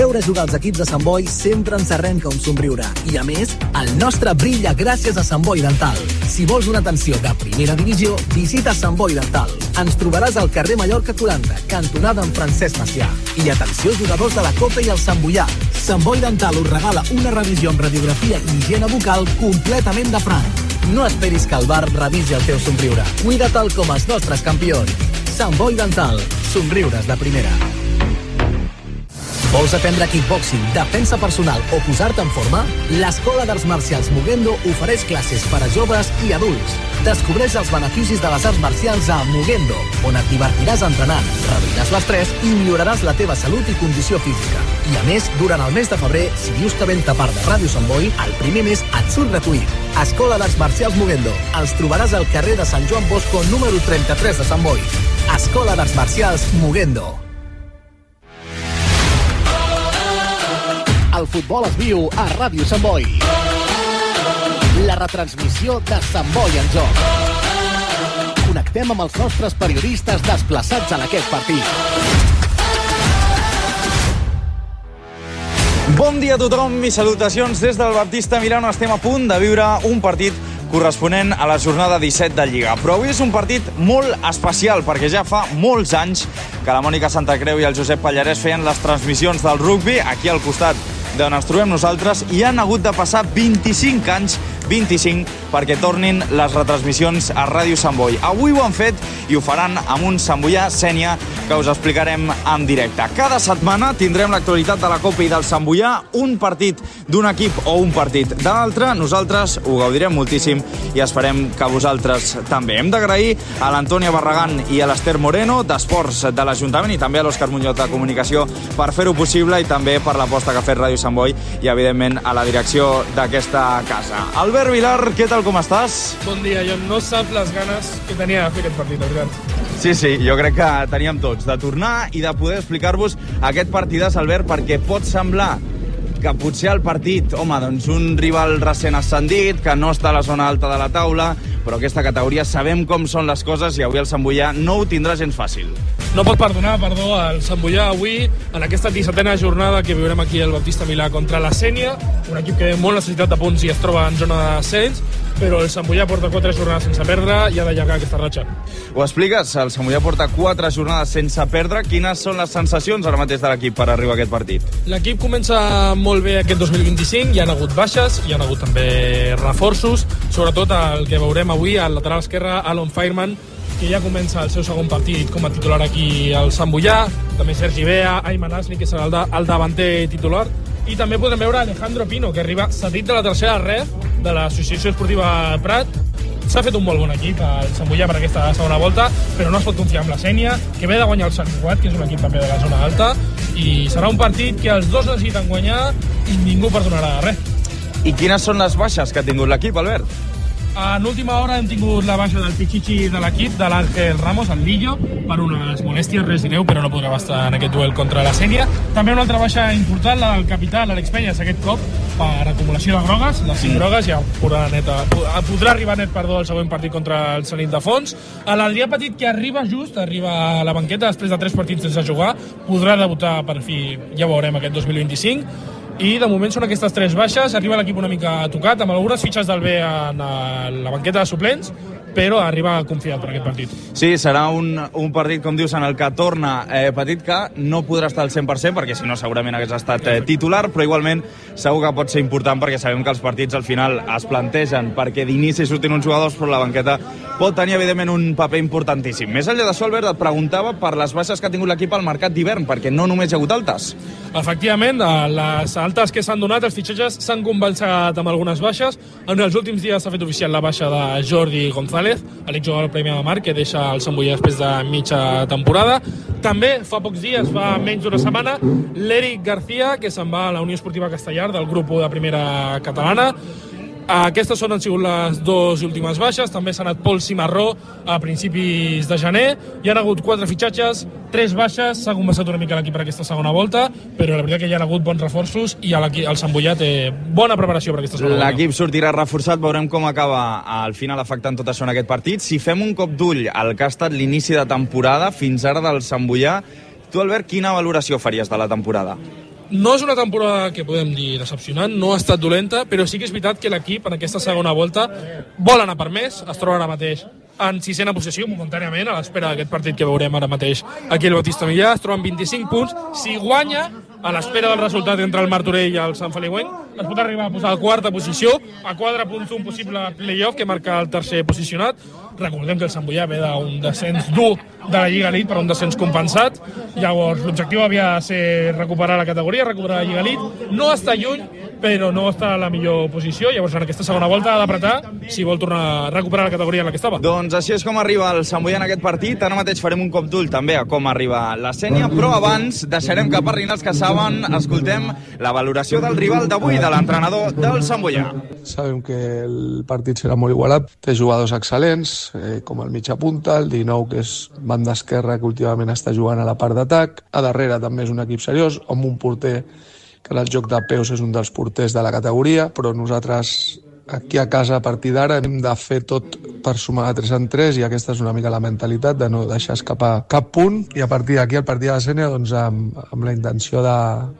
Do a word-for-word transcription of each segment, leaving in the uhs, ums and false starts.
Veure jugar els equips de Sant Boi sempre ens arrenca un somriure. I a més, el nostre brilla gràcies a Sant Boi Dental. Si vols una atenció de primera divisió, visita Sant Boi Dental. Ens trobaràs al carrer Mallorca quaranta, cantonada amb Francesc Macià. I atenció jugadors de la Copa i el Sant Boià. Sant Boi Dental us regala una revisió amb radiografia i higiene bucal completament de franc. No esperis que el bar revisi el teu somriure. Cuida-te'l com els nostres campions. Sant Boi Dental. Somriures de primera. Vols aprendre kickboxing, defensa personal o posar-te en forma? L'Escola d'Arts Marcials Mugendo ofereix classes per a joves i adults. Descobreix els beneficis de les arts marcials a Mugendo, on et divertiràs entrenant, reduiràs l'estrès i milloraràs la teva salut i condició física. I a més, durant el mes de febrer, si dius que vens de part de Ràdio Sant Boi, el primer mes et surt gratuït. Escola d'Arts Marcials Mugendo. Els trobaràs al carrer de Sant Joan Bosco, número trenta-tres de Sant Boi. Escola d'Arts Marcials Mugendo. El futbol es viu a Ràdio Sant Boi. La retransmissió de Sant Boi en joc. Connectem amb els nostres periodistes desplaçats en aquest partit. Bon dia a tothom i salutacions des del Baptista Milano. Estem a punt de viure un partit corresponent a la jornada disset de Lliga. Però avui és un partit molt especial perquè ja fa molts anys que la Mònica Santacreu i el Josep Pallarès feien les transmissions del rugbi aquí al costat d'on ens trobem nosaltres i han hagut de passar vint-i-cinc anys, vint-i-cinc, perquè tornin les retransmissions a Ràdio Sant Boi. Avui ho han fet i ho faran amb un Sant Boià Sénia que us explicarem en directe. Cada setmana tindrem l'actualitat de la Copa i del Sant Boià, un partit d'un equip o un partit de l'altre. Nosaltres ho gaudirem moltíssim i esperem que vosaltres també. Hem d'agrair a l'Antònia Barragán i a l'Ester Moreno d'Esports de l'Ajuntament i també a l'Òscar Muñoz de Comunicació per fer-ho possible i també per l'aposta que ha fet Ràdio Sant Boi i, evidentment, a la direcció d'aquesta casa. Albert Vilar, què tal, com estàs? Bon dia, jo no sap les ganes que tenia de fer aquest partit, la veritat. Sí, sí, jo crec que teníem tots de tornar i de poder explicar-vos aquest partidàs, Albert, perquè pot semblar que potser el partit, home, doncs un rival recent ascendit, que no està a la zona alta de la taula, però aquesta categoria sabem com són les coses i avui el Sant Boià no ho tindrà gens fàcil. No pot perdonar, perdó, el Sant Boià avui, en aquesta dissetena jornada que viurem aquí al Baptista Milà contra la Sénia, un equip que té molt necessitat de punts i es troba en zona de descens, però el Sant Boià porta quatre jornades sense perdre i ha d'allargar aquesta ratxa. Ho expliques? El Sant Boià porta quatre jornades sense perdre. Quines són les sensacions ara mateix de l'equip per arribar a aquest partit? L'equip comença molt bé aquest dos mil vint-i-cinc, hi ha hagut baixes, hi ha hagut també reforços, sobretot el que veurem avui al lateral esquerre, Alon Fireman, que ja comença el seu segon partit com a titular aquí al Sant Boià, també Sergi Bea, Ayman Asli, que serà el, de, el davanter titular, i també podem veure Alejandro Pino, que arriba cedit de la tercera ref de l'Associació Esportiva Prat. S'ha fet un molt bon equip al Sant Boià per aquesta segona volta, però no es pot confiar en la Sénia, que ve de guanyar el Sant Cugat, que és un equip també de la zona alta, i serà un partit que els dos necessiten guanyar i ningú perdonarà res. I quines són les baixes que ha tingut l'equip, Albert? En última hora hem tingut la baixa del Pichichi de l'equip, de l'Àngel Ramos, el Lillo, per unes molèsties, res greu, però no podrà estar en aquest duel contra la Sénia. També una altra baixa important, la del capità, l'Àlex Peñas, aquest cop, per acumulació de grogues, les cinc grogues, ja podrà, neta, podrà arribar net, perdó, al següent partit contra el Sanit de Fons. A l'Adrià Petit, que arriba just, arriba a la banqueta després de tres partits sense jugar, podrà debutar per fi, ja ho veurem, aquest dos mil vint-i-cinc. I de moment són aquestes tres baixes, arriba l'equip una mica tocat, amb algunes fitxes del B en la banqueta de suplents, però arriba confiat per aquest partit. Sí, serà un, un partit, com dius, en el que torna eh, Petit, que no podrà estar al cent per cent, perquè si no segurament hagués estat eh, titular, però igualment segur que pot ser important, perquè sabem que els partits al final es plantegen perquè d'inici surtin uns jugadors, però la banqueta pot tenir, evidentment, un paper importantíssim. Més enllà d'això, Albert, et preguntava per les baixes que ha tingut l'equip al mercat d'hivern, perquè no només hi ha hagut altes. Efectivament, les altes que s'han donat, els fitxatges s'han compensat amb algunes baixes. En els últims dies s'ha fet oficial la baixa de Jordi González, l'exjugador del Premià de Mar, que deixa el Sant Boià després de mitja temporada. També, fa pocs dies, fa menys d'una setmana, l'Eric García, que se'n va a la Unió Esportiva Castellar, del grup de primera catalana. Aquestes són han sigut les dues últimes baixes. També s'ha anat Pol Cimarró a principis de gener. Hi ha hagut quatre fitxatges, tres baixes. S'ha conversat una mica l'equip per aquesta segona volta, però la veritat que hi ha hagut bons reforços i el Sant Boià té bona preparació per aquesta segona volta. L'equip sortirà reforçat, veurem com acaba al final afectant tot això en aquest partit. Si fem un cop d'ull al que ha estat l'inici de temporada fins ara del Sant Boià, tu, Albert, quina valoració faries de la temporada? No és una temporada que podem dir decepcionant, no ha estat dolenta, però sí que és veritat que l'equip en aquesta segona volta vol anar per més, es troba ara mateix en sisena posició, momentàniament, a l'espera d'aquest partit que veurem ara mateix aquí al Bautista Millà, es troba amb vint-i-cinc punts, si guanya, a l'espera del resultat entre el Martorell i el Sant Feliuenc, es pot arribar a posar a quarta posició, a quatre punts d'un possible play-off que marca el tercer posicionat. Recordem que el Sant Boià ve d'un descens dur de la Lliga Elite per un descens compensat. Llavors, l'objectiu havia de ser recuperar la categoria, recuperar la Lliga Elite. No està lluny, però no està a la millor posició. Llavors, en aquesta segona volta ha d'apretar si vol tornar a recuperar la categoria en la que estava. Doncs així és com arriba el Sant Boià en aquest partit. Ara mateix farem un cop d'ull també a com arriba la Sénia, però abans deixarem que parlin els que saben. Escoltem la valoració del rival d'avui, de l'entrenador del Sant Boià. Sabem que el partit serà molt igualat. Té jugadors excel·lents, eh, com el mitja punta, el dinou, que és banda esquerra, que últimament està jugant a la part d'atac. A darrere també és un equip seriós, amb un porter que en el joc de peus és un dels porters de la categoria, però nosaltres aquí a casa, a partir d'ara, hem de fer tot per sumar de tres en tres, i aquesta és una mica la mentalitat de no deixar escapar cap punt, i a partir d'aquí, al partit de la Sénia, doncs, amb, amb la intenció de,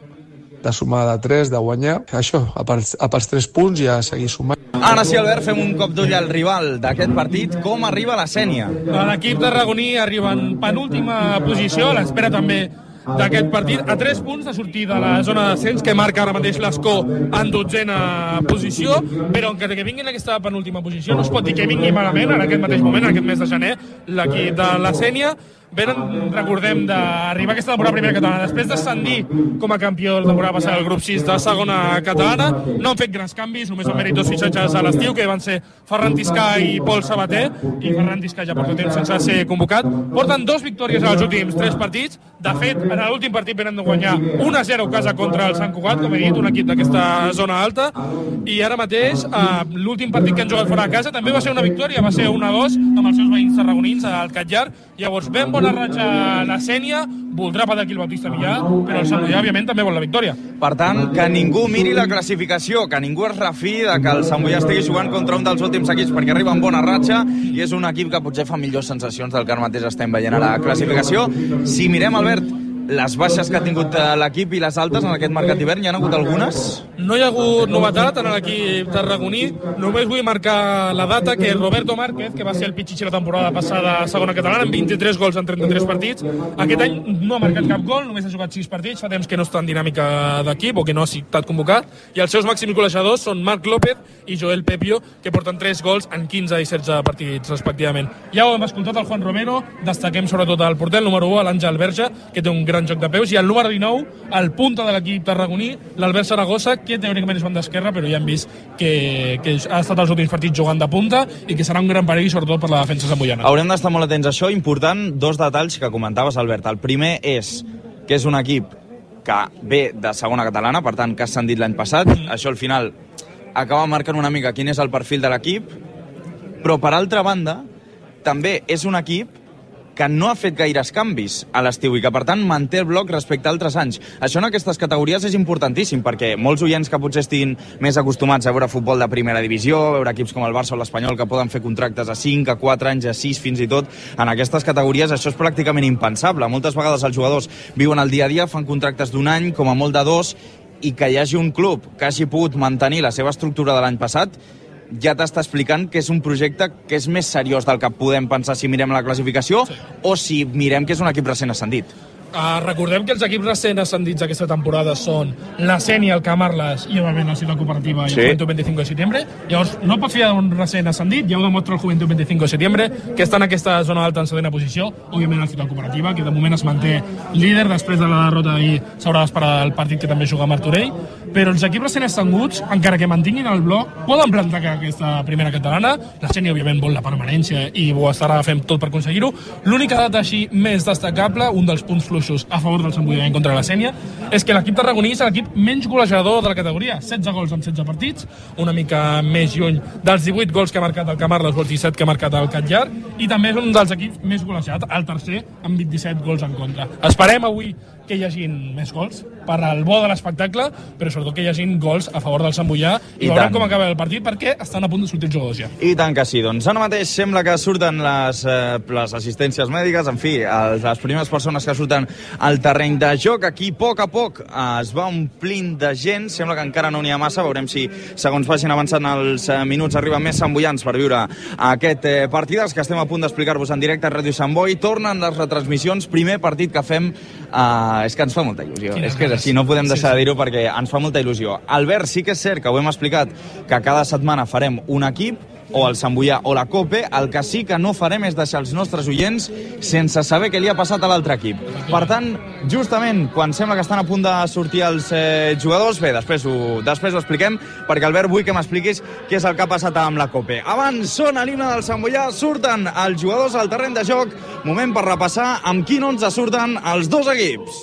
de sumar de tres, de guanyar. Això, a pels, a pels tres punts i a seguir sumant. Ara sí, Albert, fem un cop d'ull al rival d'aquest partit. Com arriba la Sénia? L'equip tarragoní arriba en penúltima posició, a l'espera també d'aquest partit, a tres punts de sortir de la zona d'ascens, que marca ara mateix l'Escó en dotzena posició, però encara que vingui en aquesta penúltima posició no es pot dir que vingui malament en aquest mateix moment, en aquest mes de gener, l'equip de la Sénia. Venen, recordem, d'arribar aquesta temporada primera catalana, després d'ascendir com a campió de la temporada passada del grup sis de segona catalana. No han fet grans canvis, només han mèrit dos fitxatges a l'estiu, que van ser Ferran Tiscà i Pol Sabater, i Ferran Tiscà ja porta temps sense ser convocat. Porten dos victòries en els últims tres partits. De fet, en l'últim partit venen de guanyar un a zero a casa contra el Sant Cugat, com he dit, un equip d'aquesta zona alta, i ara mateix eh, l'últim partit que han jugat fora de casa també va ser una victòria, va ser un a dos amb els seus veïns tarragonins al Catllar. Llavors, ben bona ratxa la Sénia, voldrà patar aquí el Bautista Millà, però el Sant Boià, òbviament, també vol la victòria. Per tant, que ningú miri la classificació, que ningú es refi de que el Sant Boià estigui jugant contra un dels últims equips, perquè arriba en bona ratxa i és un equip que potser fa millors sensacions del que ara mateix estem veient a la classificació. Si mirem, Albert, les baixes que ha tingut l'equip i les altes en aquest mercat d'hivern, hi ha hagut algunes? No hi ha hagut novetat en l'equip tarragoní. Només vull marcar la data que Roberto Márquez, que va ser el pitxitxi la temporada passada a segona catalana, amb vint-i-tres gols en trenta-tres partits, aquest any no ha marcat cap gol, només ha jugat sis partits, fa temps que no està en dinàmica d'equip o que no ha estat convocat, i els seus màxims golejadors són Marc López i Joel Pepio, que porten tres gols en quinze i setze partits respectivament. Ja ho hem escoltat el Juan Romero, destaquem sobretot el porter, el número u, l'Àngel Verge, que té un gran joc de peus, i el número dinou, el punta de l'equip tarragoní, l'Albert Saragossa, que teòricament és banda esquerra, però ja hem vist que, que ha estat els últims partits jugant de punta i que serà un gran perill, sobretot per la defensa samboiana. Haurem d'estar molt atents a això. Important, dos detalls que comentaves, Albert. El primer és que és un equip que ve de segona catalana, per tant, que ha ascendit l'any passat. Mm. Això, al final, acaba marcant una mica quin és el perfil de l'equip, però, per altra banda, també és un equip que no ha fet gaires canvis a l'estiu i que, per tant, manté el bloc respecte a altres anys. Això en aquestes categories és importantíssim, perquè molts oients que potser estiguin més acostumats a veure futbol de primera divisió, a veure equips com el Barça o l'Espanyol que poden fer contractes a cinc, a quatre anys, a sis, fins i tot, en aquestes categories això és pràcticament impensable. Moltes vegades els jugadors viuen el dia a dia, fan contractes d'un any, com a molt de dos, i que hi hagi un club que hagi pogut mantenir la seva estructura de l'any passat ja t'està explicant que és un projecte que és més seriós del que podem pensar si mirem la classificació, sí, o si mirem que és un equip recent ascendit. Uh, recordem que els equips recent ascendits aquesta temporada són la Sénia, el Camarles i, òbviament, la Ciutat Cooperativa i sí, el Juventud veinticinco de setembre. Llavors, no pots fiar d'un recent ascendit, ja ho demostra el Juventud veinticinco de setembre, que està en aquesta zona alta en setena posició. Òbviament, la Ciutat Cooperativa, que de moment es manté líder després de la derrota d'ahir, s'haurà d'esperar el partit que també juga a Martorell. Però els equips recent ascenguts, encara que mantinguin el bloc, poden plantar aquesta primera catalana. La Sénia, òbviament, vol la permanència i ho estarà fent tot per aconseguir-ho. L'única data així més destacable, un dels punts fluixos a favor del Sant Boià contra la Sénia, és que l'equip tarragoní és l'equip menys golejador de la categoria, setze gols en setze partits, una mica més lluny dels divuit gols que ha marcat el Camarles o els disset que ha marcat el Catllar, i també és un dels equips més golejats, el tercer amb vint-i-set gols en contra. Esperem avui que hi hagin més gols, per al bo de l'espectacle, però sobretot que hi hagin gols a favor del Sant Boià, i, I veurem com acaba el partit, perquè estan a punt de sortir els jugadors ja. I tant que sí, doncs ara mateix sembla que surten les, eh, les assistències mèdiques, en fi, els, les primeres persones que surten al terreny de joc. Aquí, a poc a poc, eh, es va omplint de gent, sembla que encara no n'hi ha massa, veurem si, segons vagin avançant els eh, minuts, arriben més santboians per viure aquest eh, partidàs que estem a punt d'explicar-vos en directe a Ràdio Sant Boi. Tornen les retransmissions, primer partit que fem, eh, és que ens fa molta il·lusió. Quina és que és així, no podem deixar sí, sí. de dir-ho perquè ens fa molta il·lusió. Albert, sí que és cert que ho hem explicat, que cada setmana farem un equip, o el Sant Boià o la Cope. El que sí que no farem és deixar els nostres oients sense saber què li ha passat a l'altre equip. Per tant, justament quan sembla que estan a punt de sortir els eh, jugadors, bé, després ho, després ho expliquem, perquè Albert, vull que m'expliquis què és el que ha passat amb la Cope. Abans sona l'himne del Sant Boià, surten els jugadors al terreny de joc, moment per repassar amb quin onze surten els dos equips.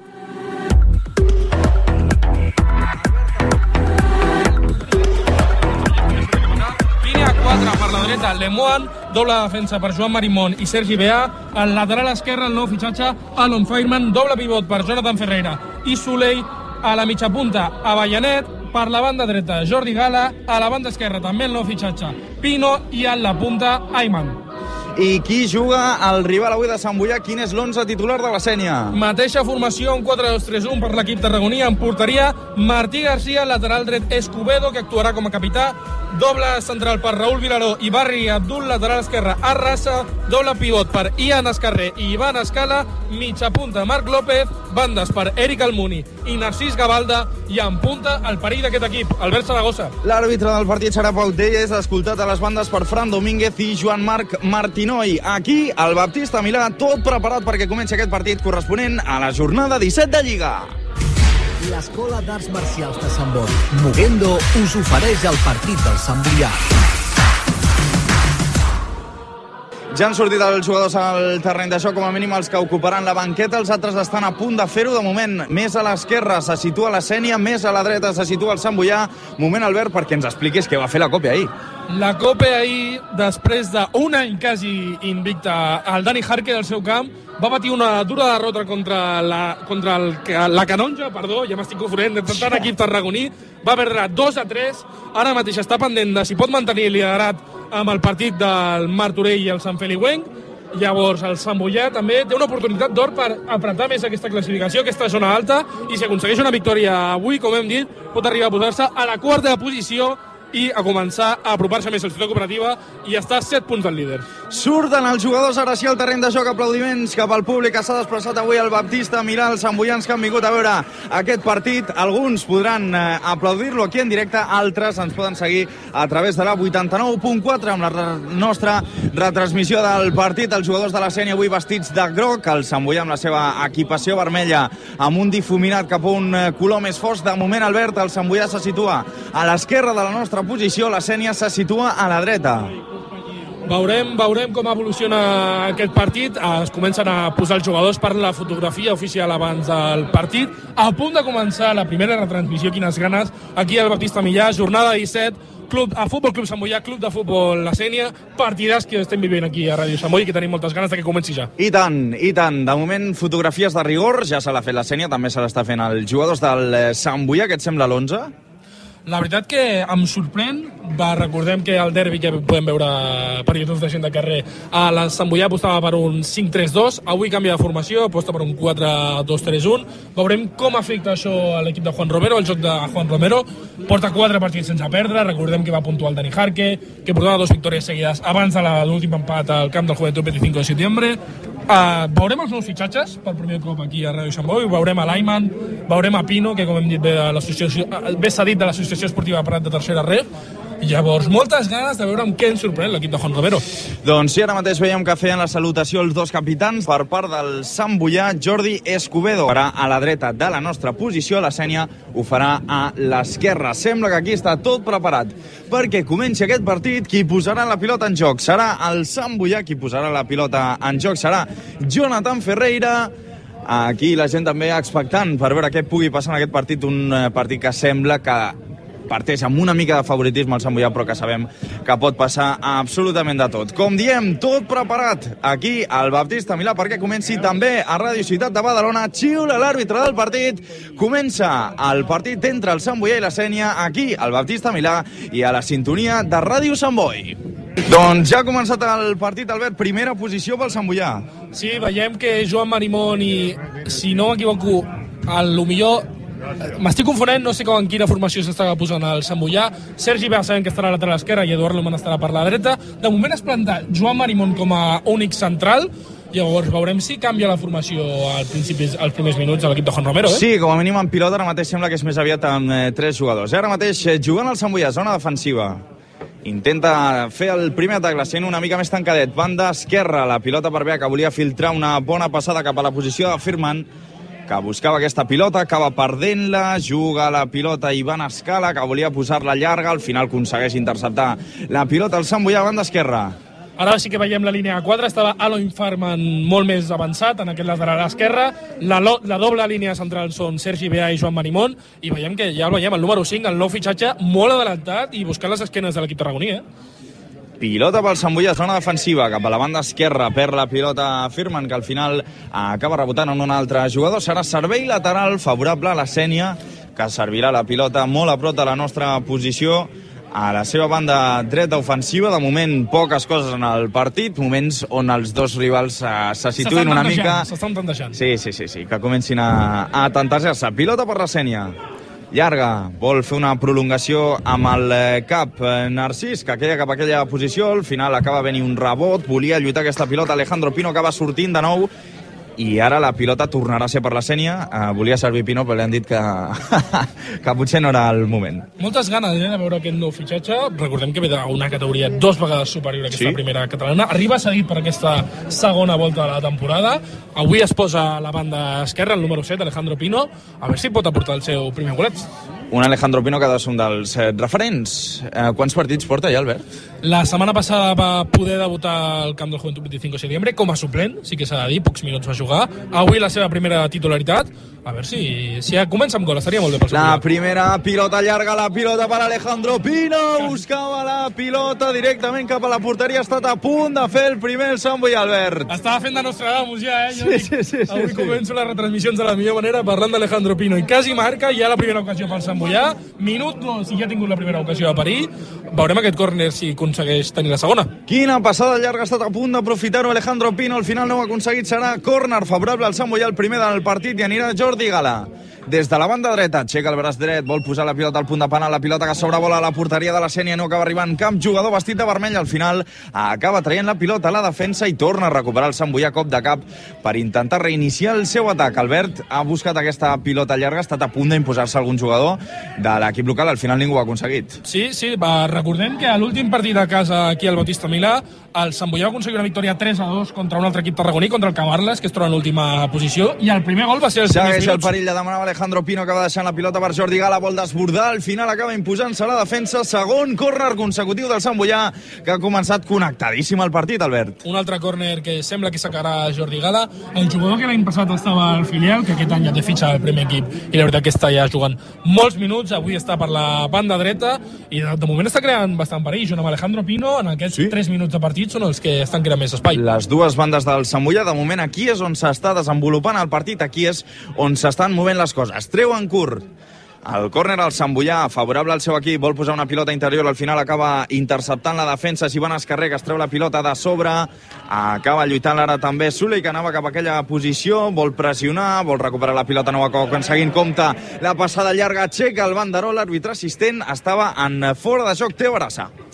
Per la dreta, Lemoine, doble defensa per Joan Marimón i Sergi Beà. Al lateral esquerre, el nou fitxatge, Alon Feynman, doble pivot per Jonathan Ferreira i Soleil. A la mitja punta, Avellanet. Per la banda dreta, Jordi Gala. A la banda esquerra, també el nou fitxatge, Pino. I a la punta, Ayman. I qui juga el rival avui de Sant Boià? Quin és l'onze titular de la Sénia? Mateixa formació, un quatre dos tres un per l'equip tarragoní. En porteria, Martí Garcia, lateral dret Escobedo, que actuarà com a capità. Doble central per Raül Vilaró i Barri Abdul, lateral esquerre Arrasa. Doble pivot per Ian Escarrer i Ivan Escala. Mitja punta, Marc López. Bandes per Eric Almuni i Narcís Gavalda. I en punta, el perill d'aquest equip, Albert Saragossa. L'àrbitre del partit serà Pau Telles, escoltat a les bandes per Fran Domínguez i Joan Marc Martinoi. Aquí, el Baptista Milà, tot preparat perquè comenci aquest partit corresponent a la jornada disset de Lliga. L'Escola d'Arts Marcials de Sant Boi, Mugendo, us ofereix el partit del Sant Boià. Ja han sortit els jugadors al terreny de joc, com a mínim els que ocuparan la banqueta. Els altres estan a punt de fer-ho. De moment, més a l'esquerra se situa la Sénia, més a la dreta se situa el Sant Boià. Moment, Albert, perquè ens expliquis què va fer la Cope ahir. La Cope ahir, després d'un any quasi invicta, el Dani Jarque del seu camp va patir una dura derrota contra la, contra el, la Canonja, perdó, ja m'estic confonent, tant equip tarragoní, va perdre dos a tres, ara mateix està pendent de si pot mantenir el liderat amb el partit del Martorell i el Sant Feliuenc. Llavors el Sant Boià també té una oportunitat d'or per apretar més aquesta classificació, aquesta zona alta, i si aconsegueix una victòria avui, com hem dit, pot arribar a posar-se a la quarta posició i a començar a apropar-se més a la ciutat cooperativa i estar a set punts del líder. Surten els jugadors ara sí al terreny de joc, aplaudiments cap al públic que s'ha desplaçat avui al Baptista Milà, els santboians que han vingut a veure aquest partit. Alguns podran eh, aplaudir-lo aquí en directe, altres ens poden seguir a través de la vuitanta-nou punt quatre amb la re nostra retransmissió del partit. Els jugadors de la Sénia avui vestits de groc, el Sant Boià amb la seva equipació vermella amb un difuminat cap a un color més fosc. De moment, Albert, el Sant Boià se situa a l'esquerra de la nostra posició, la Sénia se situa a la dreta. Veurem, veurem com evoluciona aquest partit. Es comencen a posar els jugadors per la fotografia oficial abans del partit. A punt de començar la primera retransmissió, quines ganes, aquí al Baptista Milà, jornada disset, Club, a Futbol Club Sant Boià, Club de Futbol La Sénia, partidars que estem vivint aquí a Ràdio Sant Boi i que tenim moltes ganes de que comenci ja. I tant, i tant. De moment, fotografies de rigor, ja se l'ha fet la Sénia, també se l'està fent els jugadors del Sant Boià. Què et sembla l'onze? La veritat que em sorprèn, va, recordem que el derbi que podem veure per YouTube de gent de carrer, a la Sant Boià apostava per un cinc tres dos, avui canvia de formació, aposta per un quatre dos tres un. Veurem com afecta això a l'equip de Juan Romero, el joc de Juan Romero. Porta quatre partits sense perdre, recordem que va puntuar el Dani Jarque, que portava dues victòries seguides abans de l'últim empat al camp del Juventud veinticinco de setembre. Uh, veurem els nous fitxatges per primer cop aquí a Ràdio Sant Boi, veurem a l'Ayman, veurem a Pino, que com hem dit ve, de l'associació, ve cedit de l'Associació Esportiva Prat de Tercera Ref. Llavors, moltes ganes de veure amb què ens sorprèn l'equip de Juan Romero. Doncs sí, ara mateix veiem que feien la salutació els dos capitans per part del Sant Boià. Jordi Escobedo farà a la dreta de la nostra posició, la Sénia ho farà a l'esquerra. Sembla que aquí està tot preparat perquè comenci aquest partit. Qui posarà la pilota en joc serà el Sant Boià, qui posarà la pilota en joc serà Jonathan Ferreira. Aquí la gent també expectant per veure què pugui passar en aquest partit, un partit que sembla que parteix amb una mica de favoritisme el Sant Boià, però que sabem que pot passar absolutament de tot. Com diem, tot preparat aquí al Baptista Milà perquè comenci també a Ràdio Ciutat de Badalona. Xiula l'àrbitre del partit. Comença el partit entre el Sant Boià i la Sénia aquí al Baptista Milà i a la sintonia de Ràdio Sant Boi. Doncs ja ha començat el partit, Albert. Primera posició pel Sant Boià. Sí, veiem que Joan Marimón i, si no m'equivoco, el millor... M'estic confonent, no sé com en quina formació s'estava posant el Sant Boià. Sergi Bea sabem que estarà a la lateral esquerra i Eduard Loman estarà per la dreta. De moment es planta Joan Marimón com a únic central. Llavors veurem si canvia la formació al principi, als primers minuts de l'equip de Juan Romero, eh? Sí, com a mínim en pilota ara mateix sembla que és més aviat amb eh, tres jugadors. Ara mateix eh, jugant al Sant Boià, zona defensiva. Intenta fer el primer atac, la sent una mica més tancadet. Banda esquerra, la pilota per Bea, que volia filtrar una bona passada cap a la posició de Firman, que buscava aquesta pilota, acaba perdent-la, juga la pilota Ivan Escala, que volia posar-la llarga, al final aconsegueix interceptar la pilota al Sant Boià, banda esquerra. Ara sí que veiem la línia quatre, estava Aloin Farman molt més avançat en aquest lateral esquerra, la, la doble línia central són Sergi Bea i Joan Marimón, i veiem que ja el veiem, el número cinc, el nou fitxatge, molt adelantat i buscant les esquenes de l'equip tarragoní, eh? Pilota pel Sant Boià, zona defensiva, cap a la banda esquerra, perd la pilota Firman, que al final acaba rebotant en un altre jugador. Serà servei lateral favorable a la Sénia, que servirà la pilota molt a prop de la nostra posició, a la seva banda dreta ofensiva. De moment, poques coses en el partit, moments on els dos rivals uh, se situïn una mica... S'estan tantejant. Sí, sí, sí, sí, que comencin a, a tantejar-se. Pilota per la Sénia. Llarga, vol fer una prolongació amb el cap Narcís, que queda cap a aquella posició. Al final acaba venint un rebot, volia lluitar aquesta pilota Alejandro Pino, acaba sortint de nou, i ara la pilota tornarà a ser per la Sénia. Uh, volia servir Pino, però li han dit que, que potser no era el moment. Moltes ganes eh, de veure aquest nou fitxatge. Recordem que ve d'una categoria dos vegades superior a aquesta sí? primera catalana. Arriba cedit per aquesta segona volta de la temporada. Avui es posa a la banda esquerra el número set, Alejandro Pino. A veure si pot aportar el seu primer golet. Un Alejandro Pino que ha de ser un dels eh, referents. Eh, quants partits porta ja, Albert? La setmana passada va poder debutar al camp del Juventud vint-i-cinc de setembre com a suplent, sí que s'ha de dir, pocs minuts va jugar. Avui la seva primera titularitat. A veure si, si ja comença amb gol, estaria molt bé pel seu La dia. primera pilota llarga, la pilota per Alejandro Pino, buscava la pilota directament cap a la porteria, ha estat a punt de fer el primer el Sant Boià, Albert. Estava fent de Nostradamus ja, eh? Jo sí, dic, sí, sí, avui sí, començo sí. les retransmissions de la millor manera parlant d'Alejandro Pino i quasi marca, ja la primera ocasió pel Sant Boià, minut dos, si ja ha tingut la primera ocasió a parir, veurem aquest córner si aconsegueix tenir la segona. Quina passada llarga, ha estat a punt d'aprofitar-ho Alejandro Pino, al final no ho ha aconseguit, serà córner favorable al Sant Boià, el primer del partit, i anirà Jordi Gala. Des de la banda dreta, aixeca el braç dret, vol posar la pilota al punt de penal, la pilota que sobrevola a la porteria de la Sénia, no acaba arribant cap jugador vestit de vermell, al final acaba traient la pilota a la defensa i torna a recuperar el Sant Boià cop de cap per intentar reiniciar el seu atac. Albert ha buscat aquesta pilota llarga, ha estat a punt d'imposar-se algun jugador de l'equip local, al final ningú ho ha aconseguit. Sí, sí, va, recordem que a l'últim partit a casa aquí al Bautista Milà, el Sant Boià va aconseguir una victòria tres a dos contra un altre equip tarragoní, contra el Camarles, que es troba en l'última posició, i el primer gol va ser els primers minuts. Segueix el perill de demanar Alejandro Pino, que va deixant la pilota per Jordi Gala, vol desbordar, al final acaba imposant-se la defensa, segon córner consecutiu del Sant Boià, que ha començat connectadíssim al partit, Albert. Un altre córner que sembla que sacarà Jordi Gala, el jugador que l'any passat estava al filial, que aquest any ja té fitxa al primer equip, i la veritat que està ja jugant molts minuts, avui està per la banda dreta, i de, de moment està creant bastant perill, junt amb Alejandro Pino, en aquests sí? tres minuts de partit són els que estan creant més espai. Les dues bandes del Sant Boià, de moment aquí és on s'està desenvolupant el partit, aquí és on s'estan movent les coses. Treuen curt el córner al Sant Boià, favorable al seu equip, vol posar una pilota interior, al final acaba interceptant la defensa, Ivan Escarrer, que es treu la pilota de sobre, acaba lluitant ara també Suley, que anava cap a aquella posició, vol pressionar, vol recuperar la pilota, no ho acaba aconseguint, compta la passada llarga, aixeca el banderol, l'àrbitre assistent estava en fora de joc, Teo Arassa.